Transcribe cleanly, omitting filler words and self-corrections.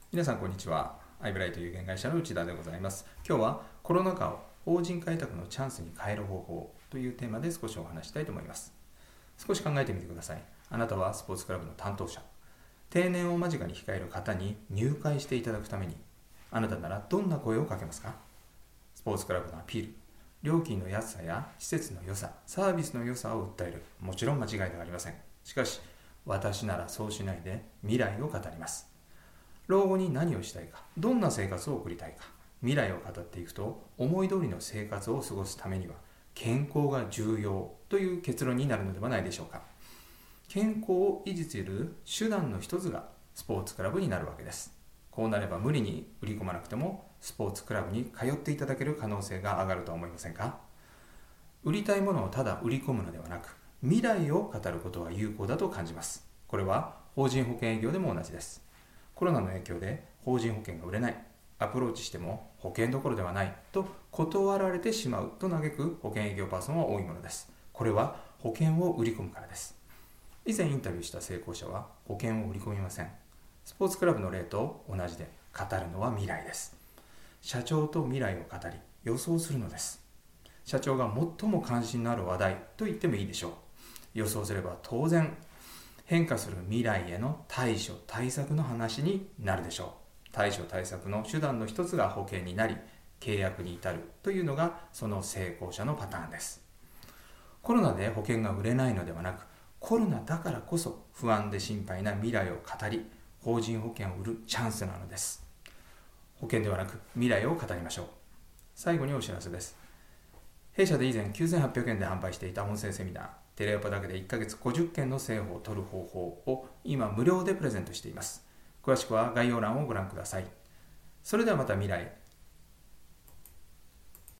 皆さんこんにちは。アイブライト有限会社の内田でございます。今日はコロナ禍を法人開拓のチャンスに変える方法というテーマで少しお話したいと思います。少し考えてみてください。あなたはスポーツクラブの担当者、定年を間近に控える方に入会していただくために、あなたならどんな声をかけますか？スポーツクラブのアピール、料金の安さや施設の良さ、サービスの良さを訴える。もちろん間違いではありません。しかし、私ならそうしないで未来を語ります。老後に何をしたいか、どんな生活を送りたいか、未来を語っていくと、思い通りの生活を過ごすためには健康が重要という結論になるのではないでしょうか。健康を維持する手段の一つがスポーツクラブになるわけです。こうなれば無理に売り込まなくてもスポーツクラブに通っていただける可能性が上がるとは思いませんか？売りたいものをただ売り込むのではなく、未来を語ることは有効だと感じます。これは法人保険営業でも同じです。コロナの影響で法人保険が売れない、アプローチしても保険どころではないと断られてしまうと嘆く保険営業パーソンは多いものです。これは保険を売り込むからです。以前インタビューした成功者は保険を売り込みません。スポーツクラブの例と同じで、語るのは未来です。社長と未来を語り予想するのです。社長が最も関心のある話題と言ってもいいでしょう。予想すれば当然変化する未来への対処対策の話になるでしょう。対処対策の手段の一つが保険になり、契約に至るというのがその成功者のパターンです。コロナで保険が売れないのではなく、コロナだからこそ不安で心配な未来を語り、法人保険を売るチャンスなのです。保険ではなく未来を語りましょう。最後にお知らせです。弊社で以前9800円で販売していた音声セミナー、テレアポだけで1ヶ月50件の製法を取る方法を今無料でプレゼントしています。詳しくは概要欄をご覧ください。それではまた未来